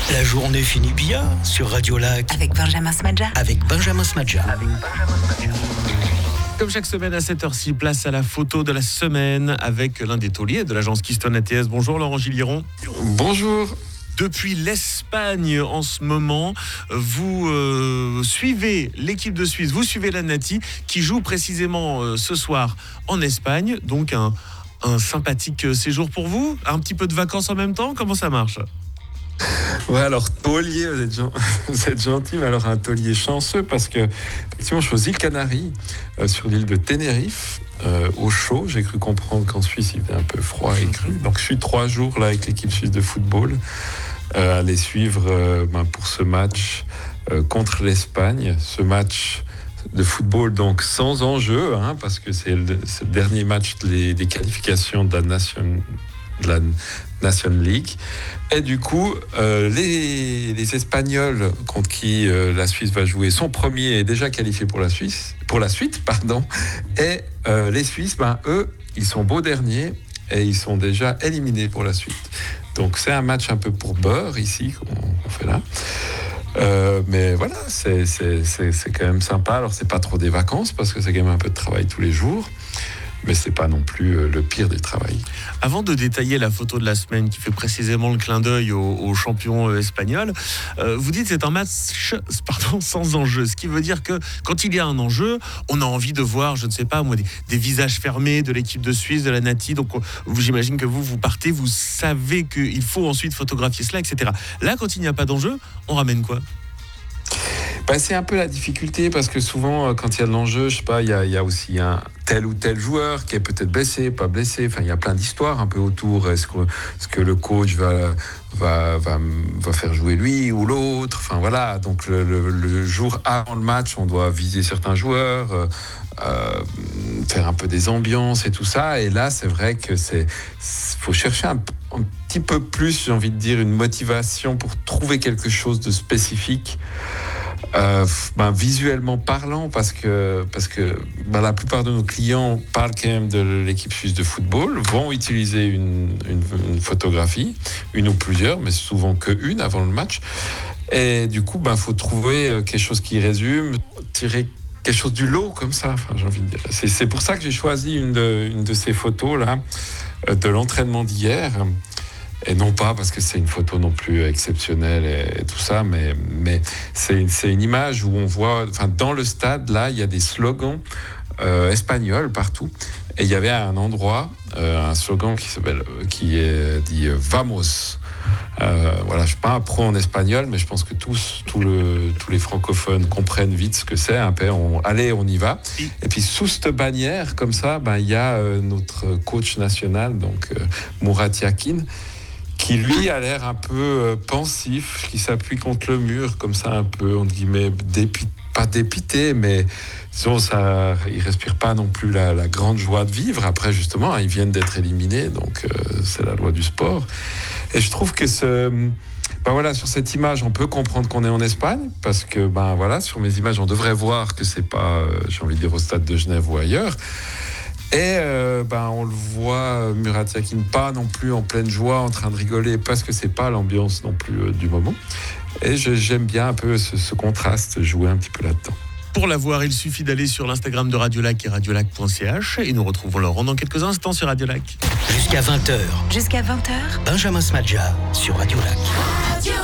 La journée finit bien sur Radio Lac. Avec Benjamin Smadja. Comme chaque semaine à cette heure-ci, place à la photo de la semaine avec l'un des tauliers de l'agence Keystone ATS. Bonjour Laurent Gilliron. Bonjour. Depuis l'Espagne en ce moment, vous suivez l'équipe de Suisse, vous suivez la Nati qui joue précisément ce soir en Espagne. Donc un sympathique séjour pour vous, un petit peu de vacances en même temps, comment ça marche ? Ouais, alors taulier, vous êtes gentil, mais alors un taulier chanceux parce que effectivement, je suis aux îles Canaries, sur l'île de Tenerife, au chaud. J'ai cru comprendre qu'en Suisse, il faisait un peu froid et cru. Donc je suis 3 jours là avec l'équipe suisse de football, à les suivre pour ce match contre l'Espagne. Ce match de football donc sans enjeu, parce que c'est le dernier match des qualifications de la Nation League. Et du coup, les Espagnols contre qui la Suisse va jouer sont premiers et déjà qualifiés pour la suite. Et les Suisses, eux, ils sont beaux derniers et ils sont déjà éliminés pour la suite. Donc c'est un match un peu pour beurre ici qu'on fait là. Mais voilà, c'est quand même sympa. Alors c'est pas trop des vacances parce que c'est quand même un peu de travail tous les jours. Mais c'est pas non plus le pire du travail. Avant de détailler la photo de la semaine qui fait précisément le clin d'œil aux champions espagnols, vous dites que c'est un match sans enjeu. Ce qui veut dire que quand il y a un enjeu, on a envie de voir, je ne sais pas moi, des visages fermés de l'équipe de Suisse, de la Nati. Donc j'imagine que vous partez, vous savez qu'il faut ensuite photographier cela, etc. Là, quand il n'y a pas d'enjeu, on ramène quoi ? C'est un peu la difficulté parce que souvent, quand il y a de l'enjeu, je sais pas, il y a aussi un tel ou tel joueur qui est peut-être blessé, pas blessé. Enfin, il y a plein d'histoires un peu autour. Est-ce que le coach va faire jouer lui ou l'autre ? Enfin voilà. Donc le jour avant le match, on doit viser certains joueurs, faire un peu des ambiances et tout ça. Et là, c'est vrai que faut chercher un petit peu plus, j'ai envie de dire, une motivation pour trouver quelque chose de spécifique. Visuellement parlant, parce que la plupart de nos clients parlent quand même de l'équipe suisse de football, vont utiliser une photographie, une ou plusieurs, mais souvent qu'une avant le match. Et du coup, faut trouver quelque chose qui résume, tirer quelque chose du lot comme ça. Enfin, j'ai envie de dire. C'est pour ça que j'ai choisi une de ces photos là, de l'entraînement d'hier. Et non pas parce que c'est une photo non plus exceptionnelle et tout ça, mais c'est une image où on voit, dans le stade, là, il y a des slogans espagnols partout. Et il y avait à un endroit un slogan qui est dit Vamos. Voilà, je suis pas un pro en espagnol, mais je pense que tous les francophones comprennent vite ce que c'est. Allez, on y va. Et puis sous cette bannière, comme ça, il y a notre coach national, donc Murat Yakin, qui lui a l'air un peu pensif, qui s'appuie contre le mur, comme ça un peu, entre guillemets, pas dépité, mais il respire pas non plus la grande joie de vivre. Après, justement, ils viennent d'être éliminés, donc c'est la loi du sport. Et je trouve que sur cette image, on peut comprendre qu'on est en Espagne, parce que sur mes images, on devrait voir que c'est pas, j'ai envie de dire, au stade de Genève ou ailleurs. Et on le voit, Murat Yakin, pas non plus en pleine joie, en train de rigoler, parce que c'est pas l'ambiance non plus du moment. Et j'aime bien un peu ce contraste, jouer un petit peu là-dedans. Pour la voir, il suffit d'aller sur l'Instagram de Radio Lac et radiolac.ch et nous retrouvons Laurent dans quelques instants sur Radio Lac. Jusqu'à 20h. Jusqu'à 20h. Benjamin Smadja sur Radio Lac.